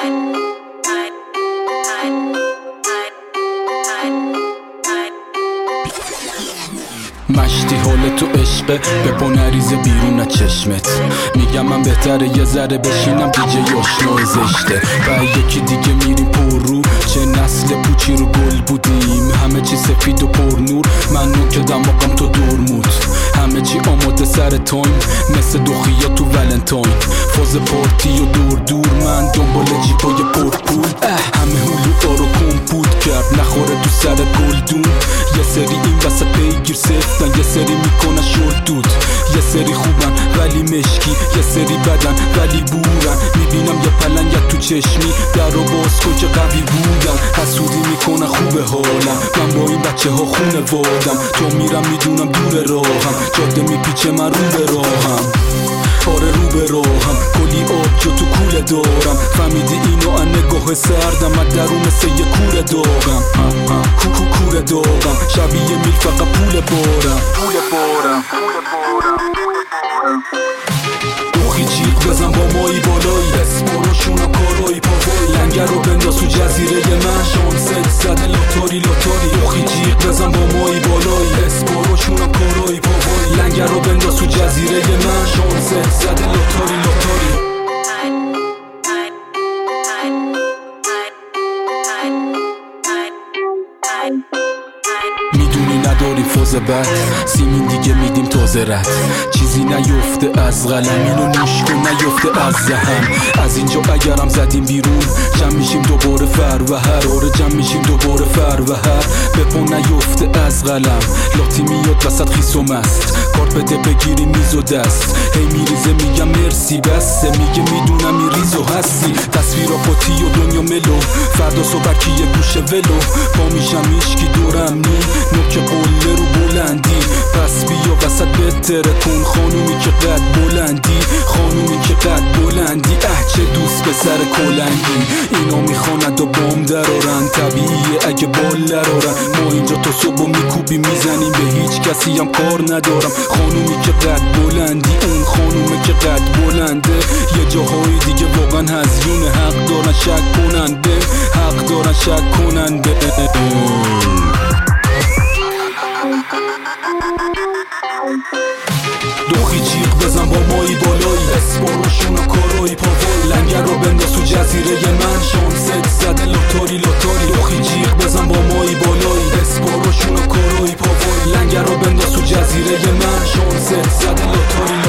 مشتی حال تو عشقه به نریزه بیرون از چشمت. میگم من بهتره یه ذره بشینم دیجه آشنای زشته و یکی دیگه میریم پر رو. چه نسل پوچی رو گل بودیم، همه چی سفید و پر نور. من نوک دماغم تو دور مود، همه چی آماده سر تایم مثل دوخیا تو ولنتاین. فاز پارتی و دور دور من دنبال جیبای پر پول. همه هلوها رو کمپوت کرد نخوره تو سر گلدون. یه سری این وسط پیگیر سفتن، یه سری میکنن شورت دود. یه سری خوبن ولی مشکی، یه سری بدن ولی بورن. میبینم یه پلنگت تو چشمی در رو باز کن که قوی بودن. حسودی میکنن خوبه حالم، من با این بچه ها خونه وادم. تو میرم میدونم دور راهم، جاده میپیچه من رو به راهم. آره رو به راهم، کلی آب جو تو کوله دارم. فهمیدی اینو ان نگاه سردم، من درون مثل یه کوره داغم. کوره داغم، شبیه میل فقط پول بارم. دوخی جیغ بزن با مایی بالایی، اسپاروشون و کارایی پاوایی. لنگر رو بنداز تو جزیره من، شانست زده لاتاری. دوخی جیغ بزن با مایی بالایی، اسپاروشون و کارایی پاوایی. لنگر رو بنداز تو جزیره من، شانست زده لاتاری. میدونی نداری فوز بد، سیمین دیگه میدیم تازه رد. چیزی نیفته از قلم، اینو نوش کن نیفته از ذهن. از اینجا اگرم زدیم بیرون جمع میشیم دوباره فروهر. آره جمع میشیم دوباره فروهر. بپا نیفته از قلم، لاتی میاد وسط خیس و مست. کارت بده بگیری میز و دست، هی میریزه میگم مرسی بسه. میگه میدونم این ریزو هستی، تصویرا پاتی و دنیا ملو. فردا صبح کی یه گوشه ولو، پا میشم هیچکی دورم نی. نوک قله رو بلندی، پس بیا وسط بهتره کن. خانومی که قد بلندی، خانومی که قد بلندی. چه دوست به سر کلنگی، اینا میخواند و بام درارن. طبیعیه اگه بال درارن، ما اینجا تا صبح میکوبی میزنیم، به هیچ کسی هم کار ندارم. خانومی که قد بلندی، اون خانومی که قد بلنده. یه جاهای دیگه واقعا هزیونه، حق دارن شک کننده، حق دارن شک کننده. دوخی جیغ بزن با مایی بالایی، اسپاروشون و کارایی پاوایی. لنگر رو بنداز تو جزیره من، شانست زده لاتاری. دوخی جیغ بزن با مایی بالایی، اسپاروشون و کارایی پاوایی. لنگر رو بنداز تو جزیره من، شانست زده لاتاری.